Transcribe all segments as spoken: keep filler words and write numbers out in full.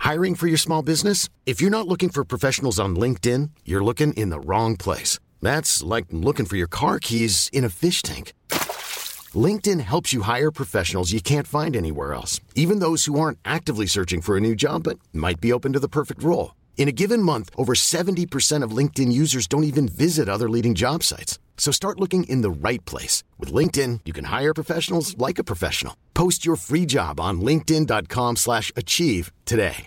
Hiring for your small business? If you're not looking for professionals on LinkedIn, you're looking in the wrong place. That's like looking for your car keys in a fish tank. LinkedIn helps you hire professionals you can't find anywhere else, even those who aren't actively searching for a new job but might be open to the perfect role. In a given month, over seventy percent of LinkedIn users don't even visit other leading job sites. So start looking in the right place. With LinkedIn, you can hire professionals like a professional. Post your free job on linkedin.com slash achieve today.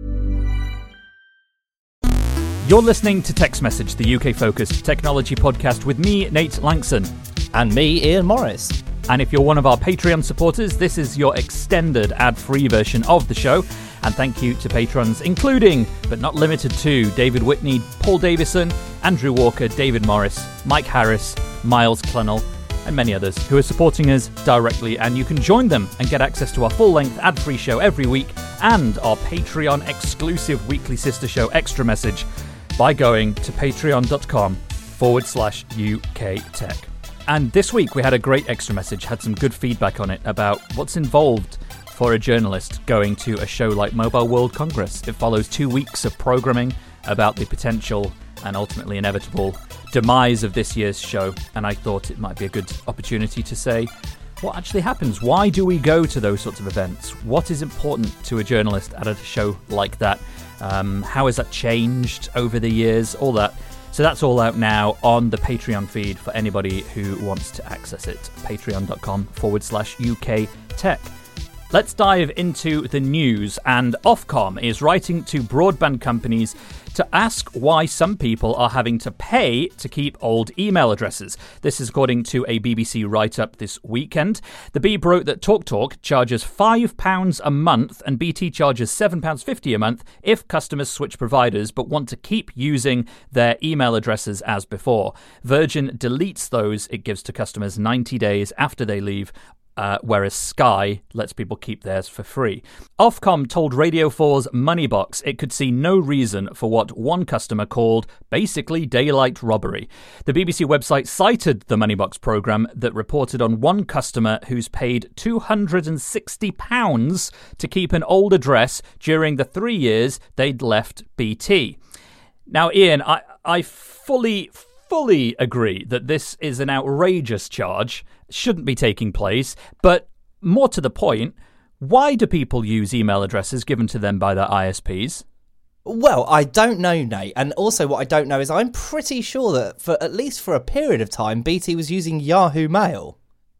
You're listening to Text Message, the U K-focused technology podcast with me, Nate Langson. And me, Ian Morris. And if you're one of our Patreon supporters, this is your extended ad-free version of the show. And thank you to patrons, including, but not limited to, David Whitney, Paul Davison, Andrew Walker, David Morris, Mike Harris, Miles Clunnell, and many others who are supporting us directly. And you can join them and get access to our full-length ad-free show every week and our Patreon-exclusive weekly sister show, Extra Message, by going to patreon.com forward slash UK Tech. And this week we had a great Extra Message, had some good feedback on it about what's involved for a journalist going to a show like Mobile World Congress. It follows two weeks of programming about the potential and ultimately inevitable demise of this year's show, and I thought it might be a good opportunity to say what actually happens. Why do we go to those sorts of events? What is important to a journalist at a show like that? Um, how has that changed over the years? All that. So that's all out now on the Patreon feed for anybody who wants to access it. Patreon.com forward slash UK Tech. Let's dive into the news, and Ofcom is writing to broadband companies to ask why some people are having to pay to keep old email addresses. This is according to a B B C write-up this weekend. The Beeb wrote that TalkTalk charges five pounds a month and B T charges seven pounds fifty a month if customers switch providers but want to keep using their email addresses as before. Virgin deletes those it gives to customers ninety days after they leave, Uh, whereas Sky lets people keep theirs for free. Ofcom told Radio four's Moneybox it could see no reason for what one customer called basically daylight robbery. The B B C website cited the Moneybox programme that reported on one customer who's paid two hundred sixty pounds to keep an old address during the three years they'd left B T. Now, Ian, I, I fully, fully agree that this is an outrageous charge, shouldn't be taking place, but more to the point, why do people use email addresses given to them by their I S Ps? Well, I don't know, Nate. And also what I don't know is I'm pretty sure that for at least for a period of time, B T was using Yahoo Mail.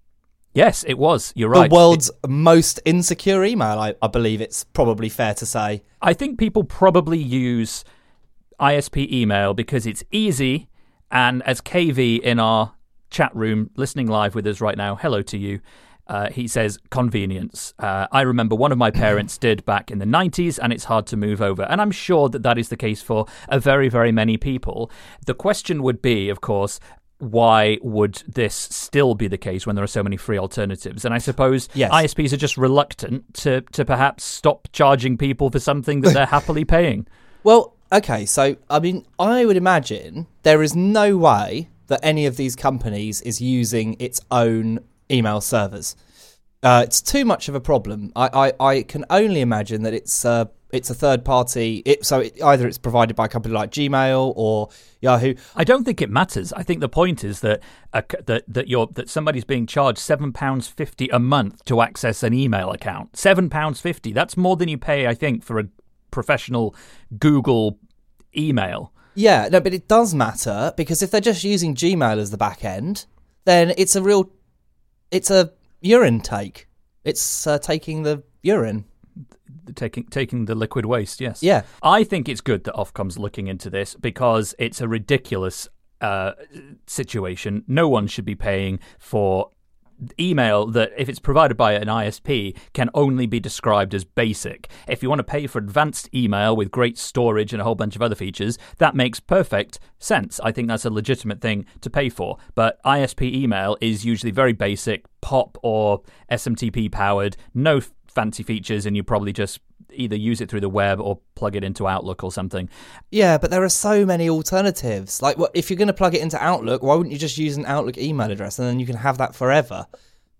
Yes, it was. You're right. The world's it, most insecure email, I, I believe it's probably fair to say. I think people probably use I S P email because it's easy, and as K V in our chat room listening live with us right now, hello to you, uh, he says convenience. Uh, I remember one of my parents did back in the nineties, and it's hard to move over. And I'm sure that that is the case for a very, very many people. The question would be, of course, why would this still be the case when there are so many free alternatives? And I suppose yes. I S Ps are just reluctant to, to perhaps stop charging people for something that they're happily paying. Well, okay, so, I mean, I would imagine there is no way that any of these companies is using its own email servers. Uh, it's too much of a problem. I, I, I can only imagine that it's uh, it's a third party. It, so it, either it's provided by a company like Gmail or Yahoo. I don't think it matters. I think the point is that uh, that that you're that somebody's being charged seven pounds fifty a month to access an email account. Seven pounds fifty. That's more than you pay, I think, for a professional Google email. Yeah, no, but it does matter because if they're just using Gmail as the back end, then it's a real, it's a urine take. It's uh, taking the urine. Taking taking the liquid waste, yes. Yeah. I think it's good that Ofcom's looking into this because it's a ridiculous uh, situation. No one should be paying for email that, if it's provided by an I S P, can only be described as basic. If you want to pay for advanced email with great storage and a whole bunch of other features, that makes perfect sense. I think that's a legitimate thing to pay for. But I S P email is usually very basic, P O P or S M T P powered, no fancy features, and you probably just either use it through the web or plug it into Outlook or something. Yeah, but there are so many alternatives. Like, well, if you're going to plug it into Outlook, why wouldn't you just use an Outlook email address and then you can have that forever?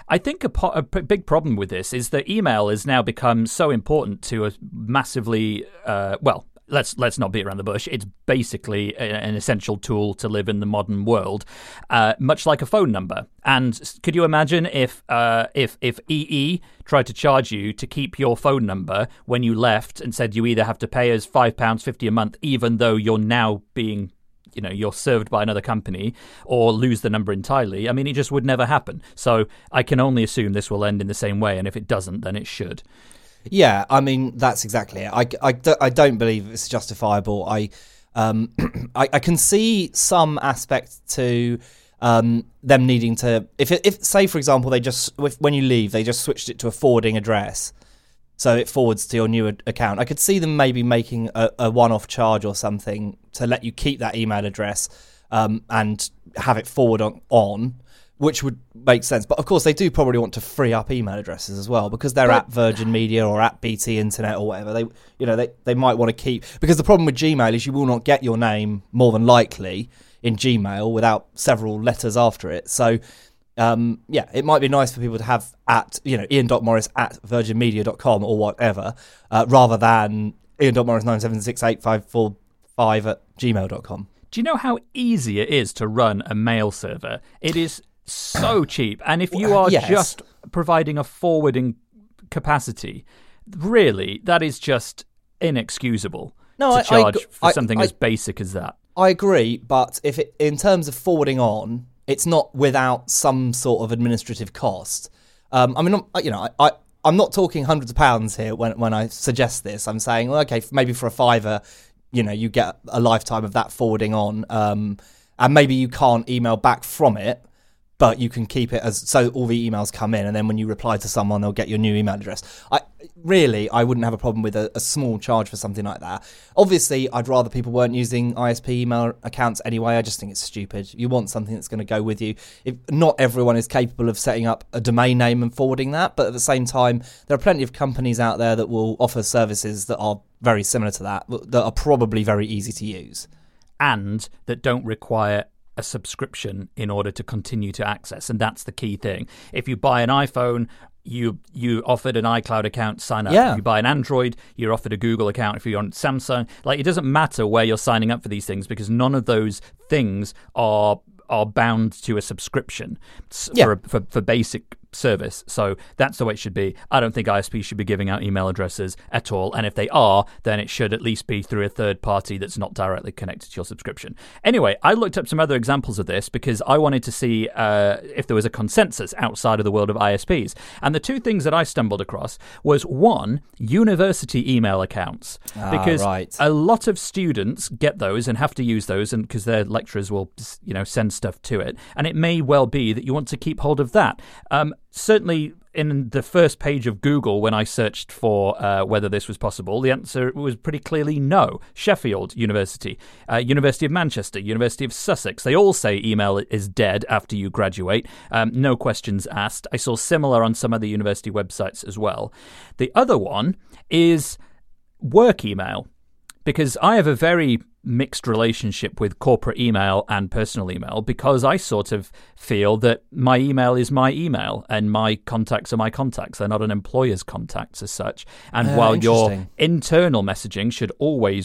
I think a, po- a p- big problem with this is that email has now become so important to a massively, uh, well, let's let's not beat around the bush. It's basically a, an essential tool to live in the modern world, uh, much like a phone number. And could you imagine if uh, if if E E tried to charge you to keep your phone number when you left and said you either have to pay us five pounds fifty a month, even though you're now being you know, you're served by another company, or lose the number entirely? I mean, it just would never happen. So I can only assume this will end in the same way, and if it doesn't, then it should. Yeah, I mean, that's exactly it. I, I, I don't believe it's justifiable. I, um, I, I can see some aspect to um, them needing to, if, it, if say, for example, they just, if, when you leave, they just switched it to a forwarding address, so it forwards to your new ad- account. I could see them maybe making a, a one-off charge or something to let you keep that email address um, and have it forward on, on, which would make sense. But of course, they do probably want to free up email addresses as well, because they're but, at Virgin Media or at B T Internet or whatever. They, you know, they, they might want to keep, because the problem with Gmail is you will not get your name more than likely in Gmail without several letters after it. So. Um, yeah, it might be nice for people to have at, you know, ian dot morris at virgin media dot com or whatever, uh, rather than ian dot morris nine seven six eight five four five at gmail dot com. Do you know how easy it is to run a mail server? It is so cheap. And if you are yes. just providing a forwarding capacity, really, that is just inexcusable no, to I, charge I, for I, something I, as basic as that. I agree, but if it, in terms of forwarding on, it's not without some sort of administrative cost. Um, I mean, I'm, you know, I, I, I'm not talking hundreds of pounds here when when I suggest this. I'm saying, well, okay, maybe for a fiver, you know, you get a lifetime of that forwarding on, um, and maybe you can't email back from it, but you can keep it as so all the emails come in, and then when you reply to someone, they'll get your new email address. I really, I wouldn't have a problem with a, a small charge for something like that. Obviously, I'd rather people weren't using I S P email accounts anyway. I just think it's stupid. You want something that's going to go with you. If not everyone is capable of setting up a domain name and forwarding that, but at the same time, there are plenty of companies out there that will offer services that are very similar to that, that are probably very easy to use. And that don't require a subscription in order to continue to access, and that's the key thing. If you buy an iPhone, you you offered an iCloud account, sign up. Yeah. If you buy an Android, you're offered a Google account. If you're on Samsung, like, it doesn't matter where you're signing up for these things, because none of those things are are bound to a subscription yeah. for, for for basic service. So that's the way it should be. I don't think I S Ps should be giving out email addresses at all, and if they are, then it should at least be through a third party that's not directly connected to your subscription. Anyway, I looked up some other examples of this because I wanted to see uh, if there was a consensus outside of the world of I S Ps, and the two things that I stumbled across was, one, university email accounts, ah, because right. a lot of students get those and have to use those, and because their lecturers will, you know, send stuff to it, and it may well be that you want to keep hold of that. Um, certainly in the first page of Google, when I searched for uh, whether this was possible, the answer was pretty clearly no. Sheffield University, uh, University of Manchester, University of Sussex, they all say email is dead after you graduate. Um, no questions asked. I saw similar on some other university websites as well. The other one is work email, because I have a very mixed relationship with corporate email and personal email, because I sort of feel that my email is my email and my contacts are my contacts. They're not an employer's contacts as such. And uh, while your internal messaging should always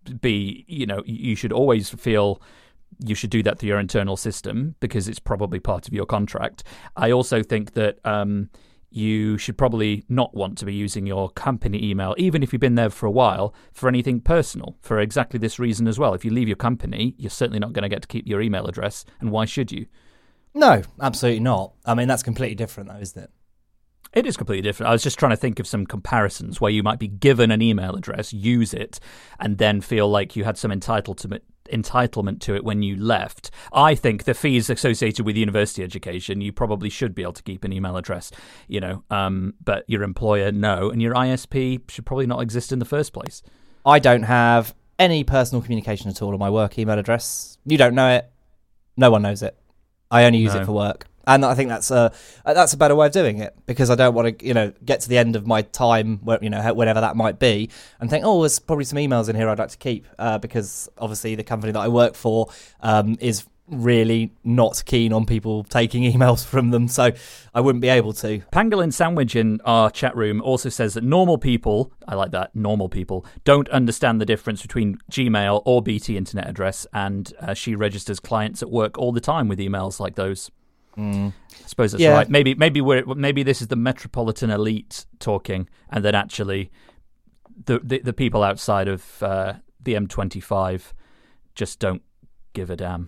be, you know, you should always feel you should do that through your internal system because it's probably part of your contract. I also think that um, you should probably not want to be using your company email, even if you've been there for a while, for anything personal, for exactly this reason as well. If you leave your company, you're certainly not going to get to keep your email address, and why should you? No, absolutely not. I mean, that's completely different though, isn't it? It is completely different. I was just trying to think of some comparisons where you might be given an email address, use it, and then feel like you had some entitlement entitlement to it when you left. I think the fees associated with university education, you probably should be able to keep an email address, you know, um, but your employer, no, and your I S P should probably not exist in the first place. I don't have any personal communication at all on my work email address. You don't know it. No one knows it. I only use no. it for work. And I think that's a that's a better way of doing it, because I don't want to, you know, get to the end of my time, where, you know, whenever that might be, and think, oh, there's probably some emails in here I'd like to keep, uh, because obviously the company that I work for um, is really not keen on people taking emails from them, so I wouldn't be able to. Pangolin Sandwich in our chat room also says that normal people, I like that, normal people, don't understand the difference between Gmail or B T internet address, and uh, she registers clients at work all the time with emails like those. Mm. I suppose that's yeah. right. Maybe maybe we're maybe this is the metropolitan elite talking, and then actually the the, the people outside of uh, the M twenty-five just don't give a damn.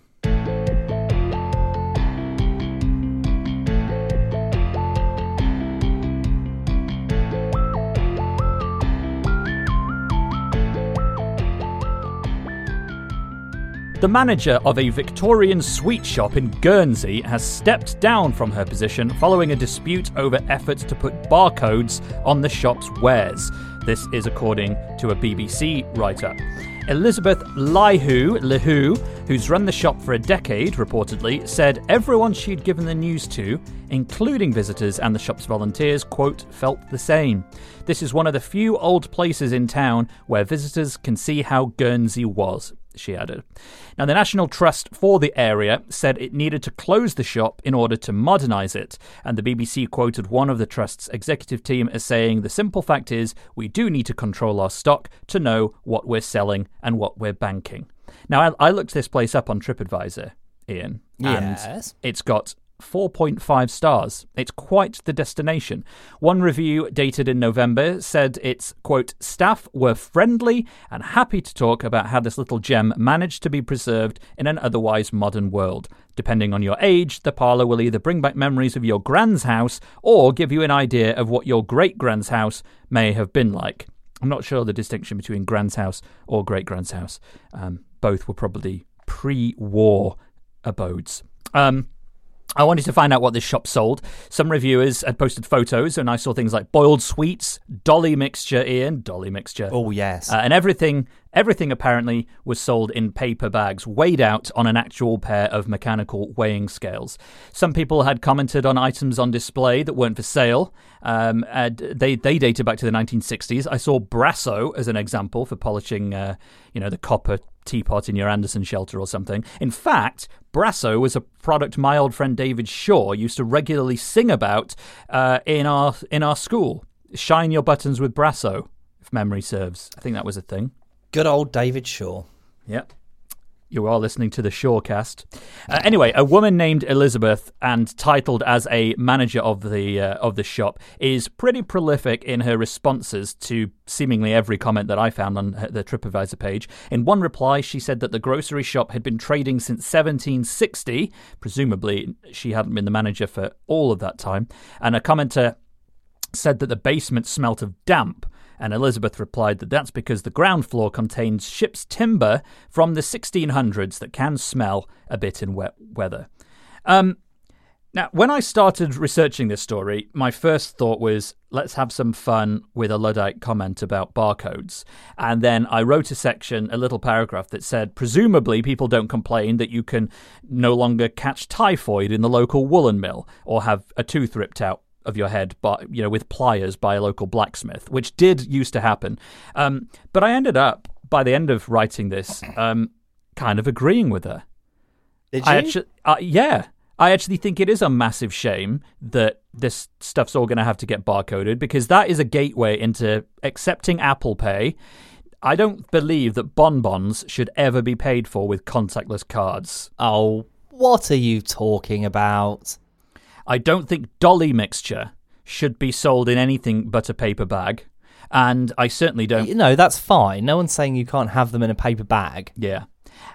The manager of a Victorian sweet shop in Guernsey has stepped down from her position following a dispute over efforts to put barcodes on the shop's wares. This is according to a B B C write-up. Elizabeth Lihu, Lihu, who's run the shop for a decade, reportedly, said everyone she'd given the news to, including visitors and the shop's volunteers, quote, felt the same. This is one of the few old places in town where visitors can see how Guernsey was, she added. Now, the National Trust for the area said it needed to close the shop in order to modernise it, and the B B C quoted one of the Trust's executive team as saying, the simple fact is we do need to control our stock to know what we're selling and what we're banking. Now, I, I looked this place up on TripAdvisor, Ian, and yes. It's got four point five stars. It's quite the destination. One review dated in November said its, quote, staff were friendly and happy to talk about how this little gem managed to be preserved in an otherwise modern world. Depending on your age, the parlour will either bring back memories of your grand's house or give you an idea of what your great-grand's house may have been like. I'm not sure the distinction between grand's house or great-grand's house. Um, both were probably pre-war abodes. Um... I wanted to find out what this shop sold. Some reviewers had posted photos, and I saw things like boiled sweets, dolly mixture, Ian, dolly mixture. Oh, yes. Uh, and everything, everything apparently was sold in paper bags, weighed out on an actual pair of mechanical weighing scales. Some people had commented on items on display that weren't for sale. Um, and they, they dated back to the nineteen sixties. I saw Brasso as an example for polishing, uh, you know, the copper teapot in your Anderson shelter or something. In fact, Brasso was a product my old friend David Shaw used to regularly sing about uh, in our in our school. Shine your buttons with Brasso, if memory serves. I think that was a thing. Good old David Shaw. Yep. You are listening to the Shawcast. Uh, anyway, a woman named Elizabeth and titled as a manager of the uh, of the shop is pretty prolific in her responses to seemingly every comment that I found on her, the TripAdvisor page. In one reply, she said that the grocery shop had been trading since seventeen sixty. Presumably, she hadn't been the manager for all of that time. And a commenter said that the basement smelt of damp. And Elizabeth replied that that's because the ground floor contains ship's timber from the sixteen hundreds that can smell a bit in wet weather. Um, now, when I started researching this story, my first thought was, let's have some fun with a Luddite comment about barcodes. And then I wrote a section, a little paragraph that said, presumably people don't complain that you can no longer catch typhoid in the local woolen mill or have a tooth ripped out of your head, by, you know, with pliers by a local blacksmith, which did used to happen. Um, but I ended up, by the end of writing this, um, kind of agreeing with her. Did you? I actually, uh, yeah. I actually think it is a massive shame that this stuff's all going to have to get barcoded, because that is a gateway into accepting Apple Pay. I don't believe that bonbons should ever be paid for with contactless cards. Oh, what are you talking about? I don't think dolly mixture should be sold in anything but a paper bag. And I certainly don't... You know, that's fine. No one's saying you can't have them in a paper bag. Yeah.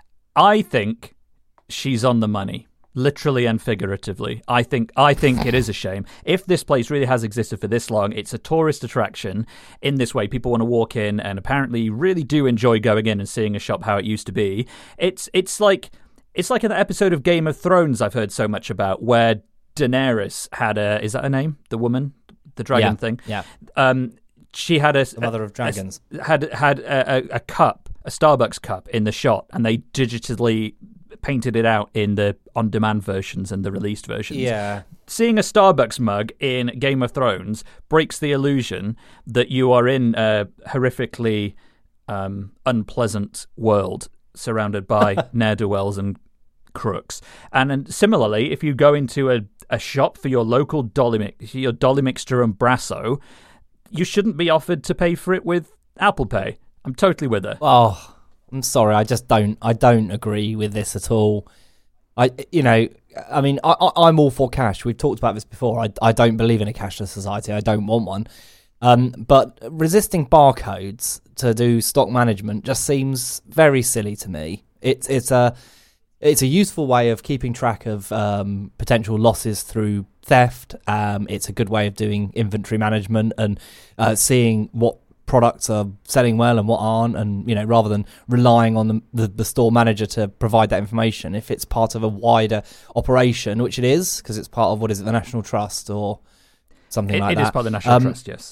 I think she's on the money, literally and figuratively. I think I think it is a shame. If this place really has existed for this long, it's a tourist attraction in this way. People want to walk in and apparently really do enjoy going in and seeing a shop how it used to be. It's, it's like it's like an episode of Game of Thrones I've heard so much about, where Daenerys had a, is that her name? The woman? The dragon yeah, thing? Yeah. Um, she had a... The mother of dragons. A, had had a, a, a cup, a Starbucks cup in the shot, and they digitally painted it out in the on-demand versions and the released versions. Yeah. Seeing a Starbucks mug in Game of Thrones breaks the illusion that you are in a horrifically um, unpleasant world surrounded by ne'er-do-wells and crooks. And, and similarly, if you go into a, a shop for your local Dolly, mix, your Dolly Mixture and Brasso, you shouldn't be offered to pay for it with Apple Pay. I'm totally with her. Oh, I'm sorry. I just don't. I don't agree with this at all. I, you know, I mean, I, I, I'm all for cash. We've talked about this before. I, I don't believe in a cashless society. I don't want one. Um, but resisting barcodes to do stock management just seems very silly to me. It's it's a it's a useful way of keeping track of um, potential losses through theft. Um, it's a good way of doing inventory management and uh, seeing what products are selling well and what aren't, and you know, rather than relying on the, the, the store manager to provide that information, if it's part of a wider operation, which it is, because it's part of, what is it, the National Trust or something it, like it that. It is part of the National um, Trust, yes.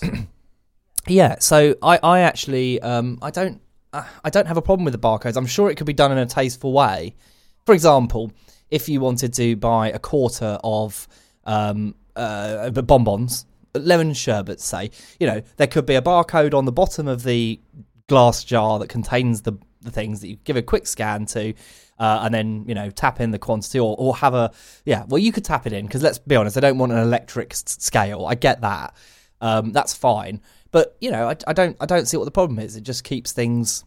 Yeah, so I, I actually um, I don't I don't have a problem with the barcodes. I'm sure it could be done in a tasteful way. For example, if you wanted to buy a quarter of um, uh, bonbons, lemon sherbet, say, you know, there could be a barcode on the bottom of the glass jar that contains the, the things that you give a quick scan to, uh, and then, you know, tap in the quantity, or, or have a, yeah, well, you could tap it in, because let's be honest, I don't want an electric s- scale. I get that. Um, that's fine. But, you know, I, I don't I don't see what the problem is. It just keeps things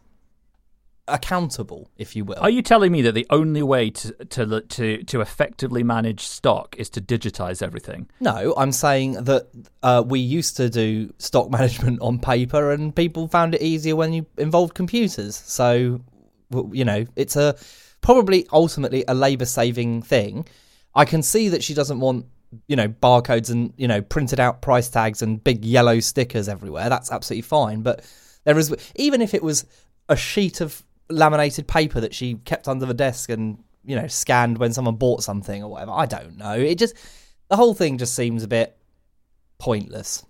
accountable, if you will. Are you telling me that the only way to to to to effectively manage stock is to digitize everything? No, I'm saying that uh, we used to do stock management on paper, and people found it easier when you involved computers. So, you know, it's a probably ultimately a labour-saving thing. I can see that she doesn't want, you know, barcodes and, you know, printed out price tags and big yellow stickers everywhere. That's absolutely fine. But there is, even if it was a sheet of laminated paper that she kept under the desk and, you know, scanned when someone bought something or whatever, I don't know. It just, the whole thing just seems a bit pointless.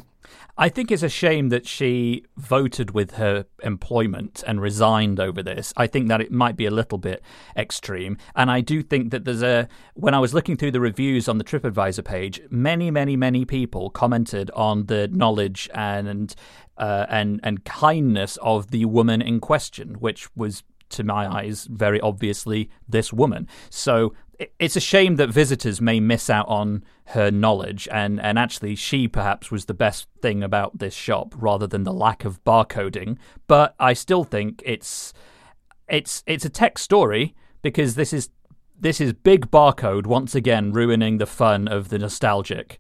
I think it's a shame that she voted with her employment and resigned over this. I think that it might be a little bit extreme. And I do think that there's a... When I was looking through the reviews on the TripAdvisor page, many, many, many people commented on the knowledge and uh, and and kindness of the woman in question, which was, to my eyes, very obviously this woman. So it's a shame that visitors may miss out on her knowledge, and, and actually she perhaps was the best thing about this shop rather than the lack of barcoding. But I still think it's it's it's a tech story, because this is this is big barcode once again ruining the fun of the nostalgic.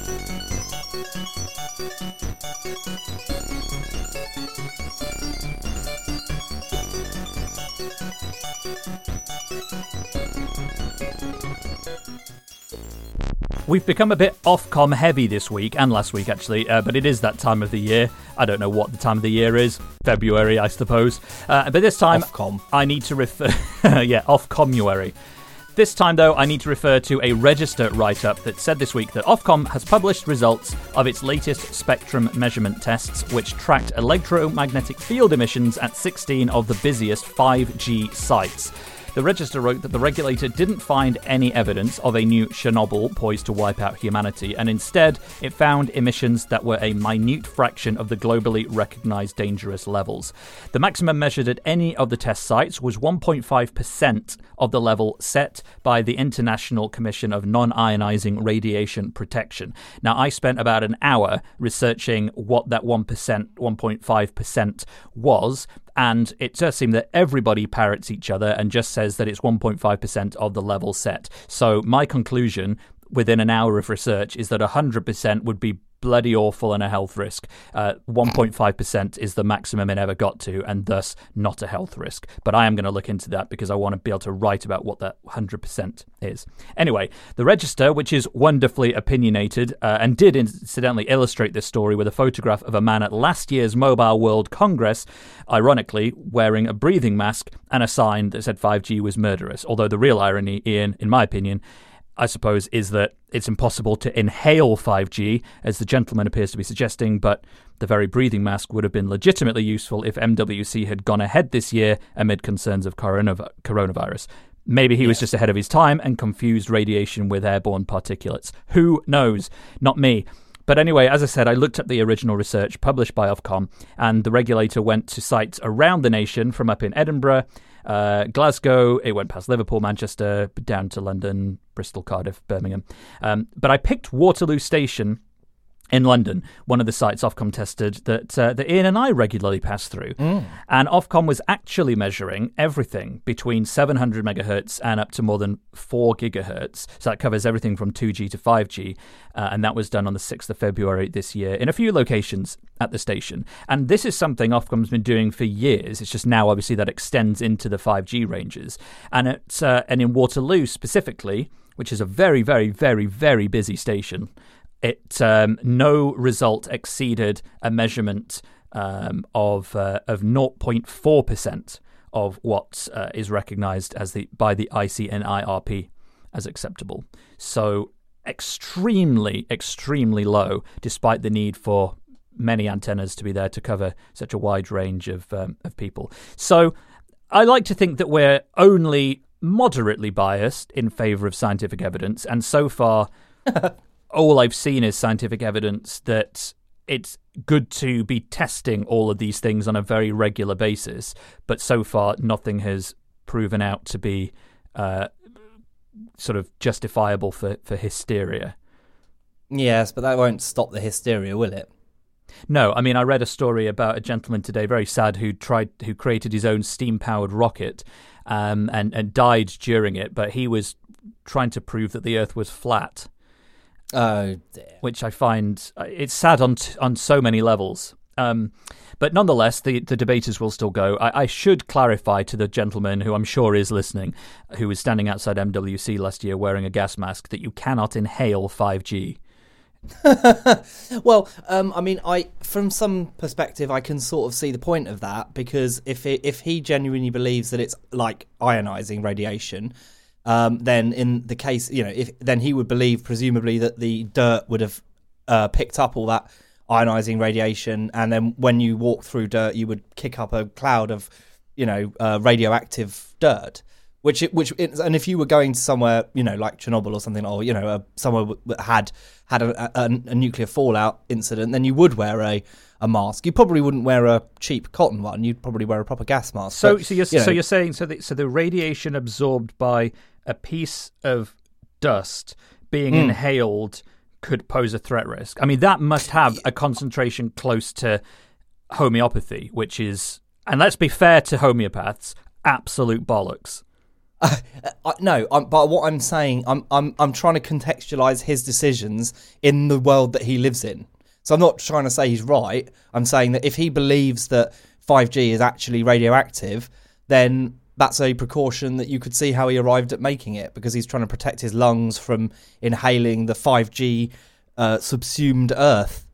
We've become a bit Ofcom heavy this week, and last week actually, uh, but it is that time of the year. I don't know what the time of the year is. February, I suppose. Uh, but this time, Ofcom. I need to refer... yeah, Ofcomuary. This time, though, I need to refer to a Register write-up that said this week that Ofcom has published results of its latest spectrum measurement tests, which tracked electromagnetic field emissions at sixteen of the busiest five G sites. The Register wrote that the regulator didn't find any evidence of a new Chernobyl poised to wipe out humanity, and instead it found emissions that were a minute fraction of the globally recognised dangerous levels. The maximum measured at any of the test sites was one point five percent of the level set by the International Commission of Non-Ionising Radiation Protection. Now, I spent about an hour researching what that one percent, one point five percent was, and it does seem that everybody parrots each other and just says that it's one point five percent of the level set. So my conclusion within an hour of research is that one hundred percent would be bloody awful and a health risk. Uh, one point five percent is the maximum it ever got to, and thus not a health risk. But I am going to look into that because I want to be able to write about what that one hundred percent is. Anyway, the Register, which is wonderfully opinionated uh, and did incidentally illustrate this story with a photograph of a man at last year's Mobile World Congress, ironically wearing a breathing mask and a sign that said five G was murderous. Although the real irony, Ian, in my opinion, I suppose, is that it's impossible to inhale five G, as the gentleman appears to be suggesting, but the very breathing mask would have been legitimately useful if M W C had gone ahead this year amid concerns of coronav- coronavirus. Maybe he was just ahead of his time and confused radiation with airborne particulates. Who knows? Not me. but anyway, as I said, I looked up the original research published by Ofcom, and the regulator went to sites around the nation from up in Edinburgh, uh, Glasgow, it went past Liverpool, Manchester, down to London, Bristol, Cardiff, Birmingham. Um, but I picked Waterloo Station in London, one of the sites Ofcom tested that uh, that Ian and I regularly pass through. Mm. And Ofcom was actually measuring everything between seven hundred megahertz and up to more than four gigahertz. So that covers everything from two G to five G. Uh, and that was done on the sixth of February this year in a few locations at the station. And this is something Ofcom's been doing for years. It's just now, obviously, that extends into the five G ranges. And, it's, uh, and in Waterloo specifically, which is a very, very, very, very busy station, It um, no result exceeded a measurement um, of uh, of zero point four percent of what uh, is recognised as the by the I C N I R P as acceptable. So extremely, extremely low, despite the need for many antennas to be there to cover such a wide range of um, of people. So I like to think that we're only moderately biased in favour of scientific evidence, and so far. All I've seen is scientific evidence that it's good to be testing all of these things on a very regular basis, but so far nothing has proven out to be uh, sort of justifiable for, for hysteria. Yes, but that won't stop the hysteria, will it? No, I mean, I read a story about a gentleman today, very sad, who tried, who created his own steam-powered rocket um, and, and died during it, but he was trying to prove that the Earth was flat. Oh dear. Which I find it's sad on t- on so many levels. Um, but nonetheless, the, the debaters will still go. I, I should clarify to the gentleman who I'm sure is listening, who was standing outside M W C last year wearing a gas mask, that you cannot inhale five G. Well, um, I mean, I from some perspective, I can sort of see the point of that, because if it, if he genuinely believes that it's like ionizing radiation. Um, then in the case, you know, if then he would believe, presumably, that the dirt would have uh, picked up all that ionizing radiation, and then when you walk through dirt, you would kick up a cloud of, you know, uh, radioactive dirt. Which, it, which, it, and if you were going to somewhere, you know, like Chernobyl or something, or you know, uh, somewhere that had had a, a, a nuclear fallout incident, then you would wear a, a mask. You probably wouldn't wear a cheap cotton one. You'd probably wear a proper gas mask. So, but, so you're you know, so you're saying so the so the radiation absorbed by a piece of dust being mm. inhaled could pose a threat risk. I mean, that must have a concentration close to homeopathy, which is, and let's be fair to homeopaths, absolute bollocks. Uh, uh, no, I'm, but what I'm saying, I'm I'm I'm trying to contextualize his decisions in the world that he lives in. So I'm not trying to say he's right. I'm saying that if he believes that five G is actually radioactive, then that's a precaution that you could see how he arrived at making it, because he's trying to protect his lungs from inhaling the five G uh, subsumed Earth.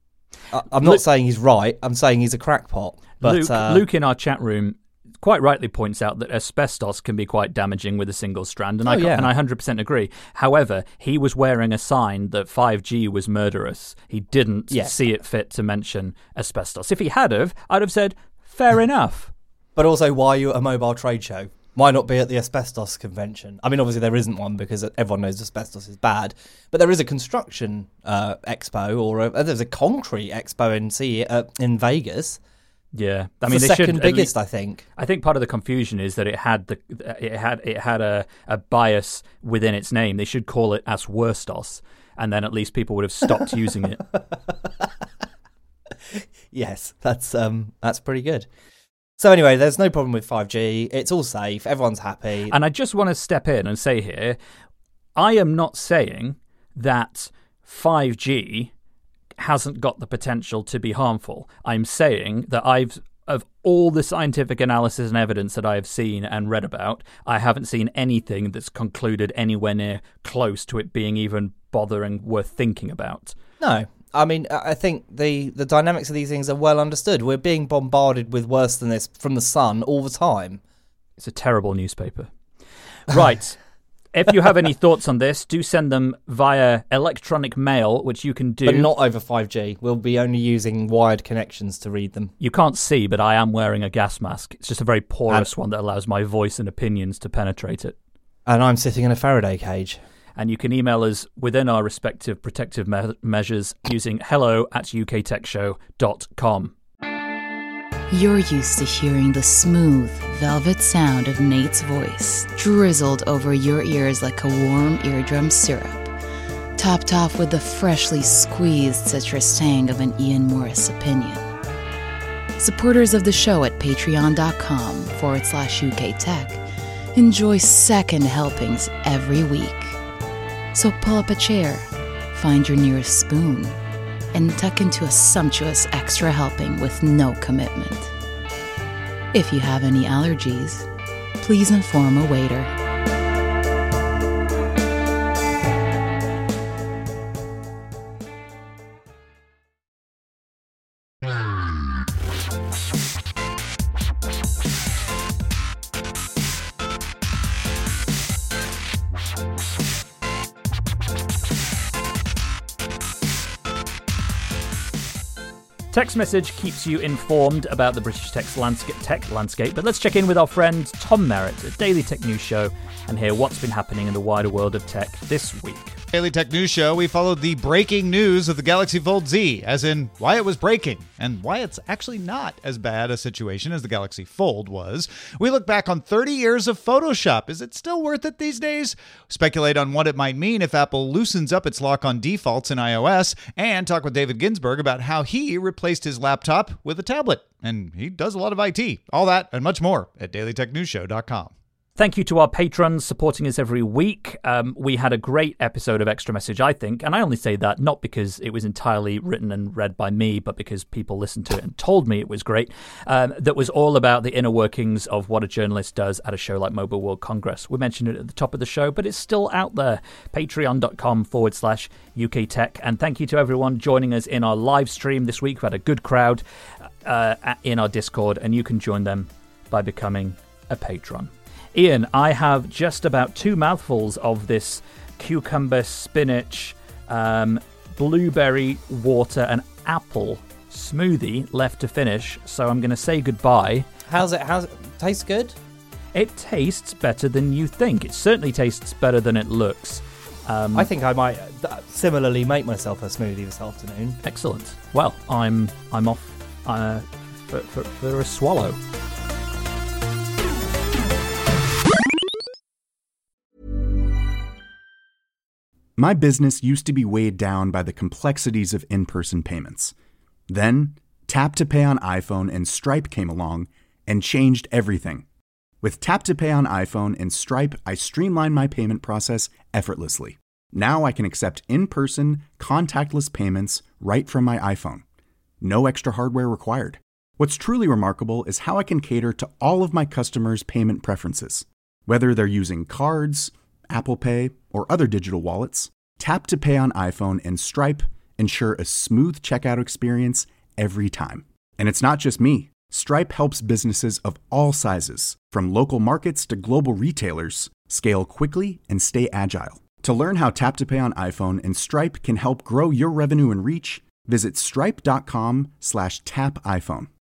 I, I'm not Luke, saying he's right. I'm saying he's a crackpot. But Luke, uh, Luke in our chat room quite rightly points out that asbestos can be quite damaging with a single strand, and, oh, I, yeah. and I one hundred percent agree. However, he was wearing a sign that five G was murderous. He didn't yes. see it fit to mention asbestos. If he had have, I'd have said, fair enough. But also, why are you at a mobile trade show? Why not be at the asbestos convention? I mean, obviously there isn't one because everyone knows asbestos is bad, but there is a construction uh, expo, or a, there's a concrete expo in C uh, in Vegas. Yeah, I mean, the they second should, biggest, least, I think. I think part of the confusion is that it had the it had it had a, a bias within its name. They should call it Asworstos, and then at least people would have stopped using it. Yes, that's um, that's pretty good. So anyway, there's no problem with five G. It's all safe. Everyone's happy. And I just want to step in and say here, I am not saying that five G hasn't got the potential to be harmful. I'm saying that I've, of all the scientific analysis and evidence that I have seen and read about, I haven't seen anything that's concluded anywhere near close to it being even bothering worth thinking about. No. I mean, I think the, the dynamics of these things are well understood. We're being bombarded with worse than this from the sun all the time. It's a terrible newspaper. Right. If you have any thoughts on this, do send them via electronic mail, which you can do. But not over five G. We'll be only using wired connections to read them. You can't see, but I am wearing a gas mask. It's just a very porous and, one that allows my voice and opinions to penetrate it. And I'm sitting in a Faraday cage. And you can email us within our respective protective me- measures using hello at u k tech show dot com. You're used to hearing the smooth, velvet sound of Nate's voice drizzled over your ears like a warm eardrum syrup, topped off with the freshly squeezed citrus tang of an Ian Morris opinion. Supporters of the show at patreon.com forward slash UKTech enjoy second helpings every week. So pull up a chair, find your nearest spoon, and tuck into a sumptuous extra helping with no commitment. If you have any allergies, please inform a waiter. Text message keeps you informed about the British tech landscape, tech landscape, but let's check in with our friend Tom Merritt at Daily Tech News Show and hear what's been happening in the wider world of tech this week. Daily Tech News Show, we followed the breaking news of the Galaxy Fold Z, as in why it was breaking and why it's actually not as bad a situation as the Galaxy Fold was. We look back on thirty years of Photoshop. Is it still worth it these days? Speculate on what it might mean if Apple loosens up its lock on defaults in iOS, and talk with David Ginsburg about how he replaced his laptop with a tablet. And he does a lot of I T. All that and much more at daily tech news show dot com. Thank you to our patrons supporting us every week. Um, we had a great episode of Extra Message, I think, and I only say that not because it was entirely written and read by me, but because people listened to it and told me it was great. Um, that was all about the inner workings of what a journalist does at a show like Mobile World Congress. We mentioned it at the top of the show, but it's still out there. Patreon.com forward slash UK Tech. And thank you to everyone joining us in our live stream this week. We had a good crowd uh, in our Discord, and you can join them by becoming a patron. Ian, I have just about two mouthfuls of this cucumber, spinach, um, blueberry, water, and apple smoothie left to finish, so I'm going to say goodbye. How's it? How's it? Tastes good? It tastes better than you think. It certainly tastes better than it looks. Um, I think I might uh, similarly make myself a smoothie this afternoon. Excellent. Well, I'm I'm off uh, for, for, for a swallow. My business used to be weighed down by the complexities of in-person payments. Then, Tap to Pay on iPhone and Stripe came along and changed everything. With Tap to Pay on iPhone and Stripe, I streamlined my payment process effortlessly. Now I can accept in-person, contactless payments right from my iPhone. No extra hardware required. What's truly remarkable is how I can cater to all of my customers' payment preferences. Whether they're using cards, Apple Pay, or other digital wallets, Tap to Pay on iPhone and Stripe ensure a smooth checkout experience every time. And it's not just me. Stripe helps businesses of all sizes, from local markets to global retailers, scale quickly and stay agile. To learn how Tap to Pay on iPhone and Stripe can help grow your revenue and reach, visit stripe.com slash tap iPhone.